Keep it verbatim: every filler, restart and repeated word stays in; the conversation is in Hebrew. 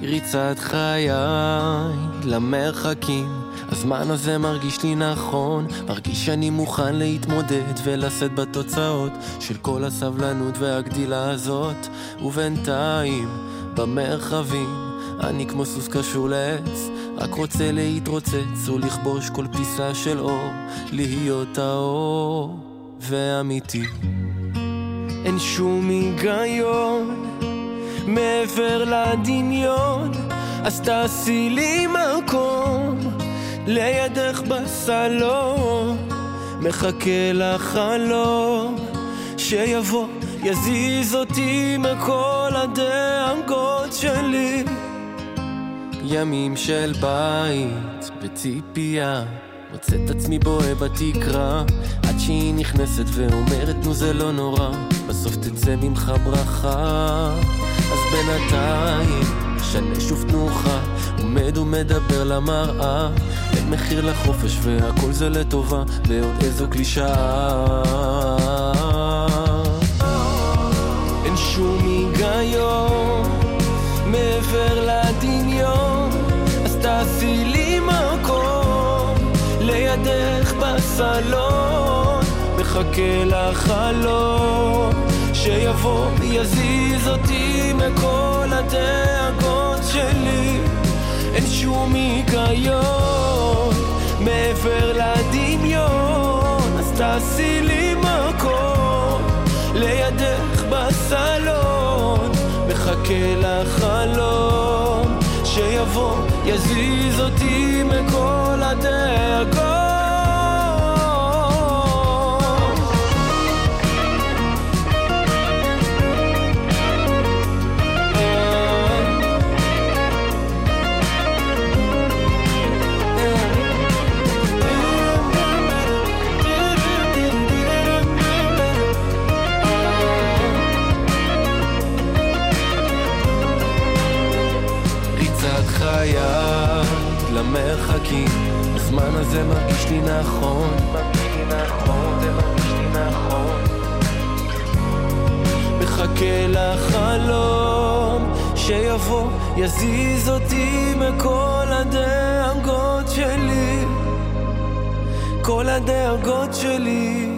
ריצת חיי למרחקים, הזמן הזה מרגיש לי נכון, מרגיש שאני מוכן להתמודד ולשאת בתוצאות של כל הסבלנות והגדילה הזאת. ובינתיים במרחבים אני כמו סוס קשור לעץ, רק רוצה להתרוצץ ולכבוש כל פיסה של אור, להיות האור ואמיתי. אין שום היגיון מעבר לדמיון, אז תעשי לי מקום לידך בסלון, מחכה לחלום שיבוא יזיז אותי מכל הדאגות שלי. ימים של בית בציפייה, מוצא את עצמי בוהה בתקרה, עד שהיא נכנסת ואומרת נו זה לא נורא, בסוף תצא ממך ברכה. אז בינתיים שנה שוב תנוחה, עומד ומדבר למראה, אין מחיר לחופש והכל זה לטובה, ועוד איזו קלישאה. אין שום היגיון מעבר לדמיון, אז תעשי לי מקום לידך בסלון, מחכה לחלום שיבוא ויזיז אותי מכל הדאגות שלי. אין שום היגיון מעבר לדמיון, אז תעשי לי מקום לידך בסלון, מחכה לחלום שיבוא יזיז אותי מכל הדאגות. חיי למרחקים, הזמן הזה מרגיש לי נכון, מרגיש לי נכון, זה מרגיש לי נכון, מחכה לחלום שיבוא יזיז אותי מכל הדאגות שלי, כל הדאגות שלי.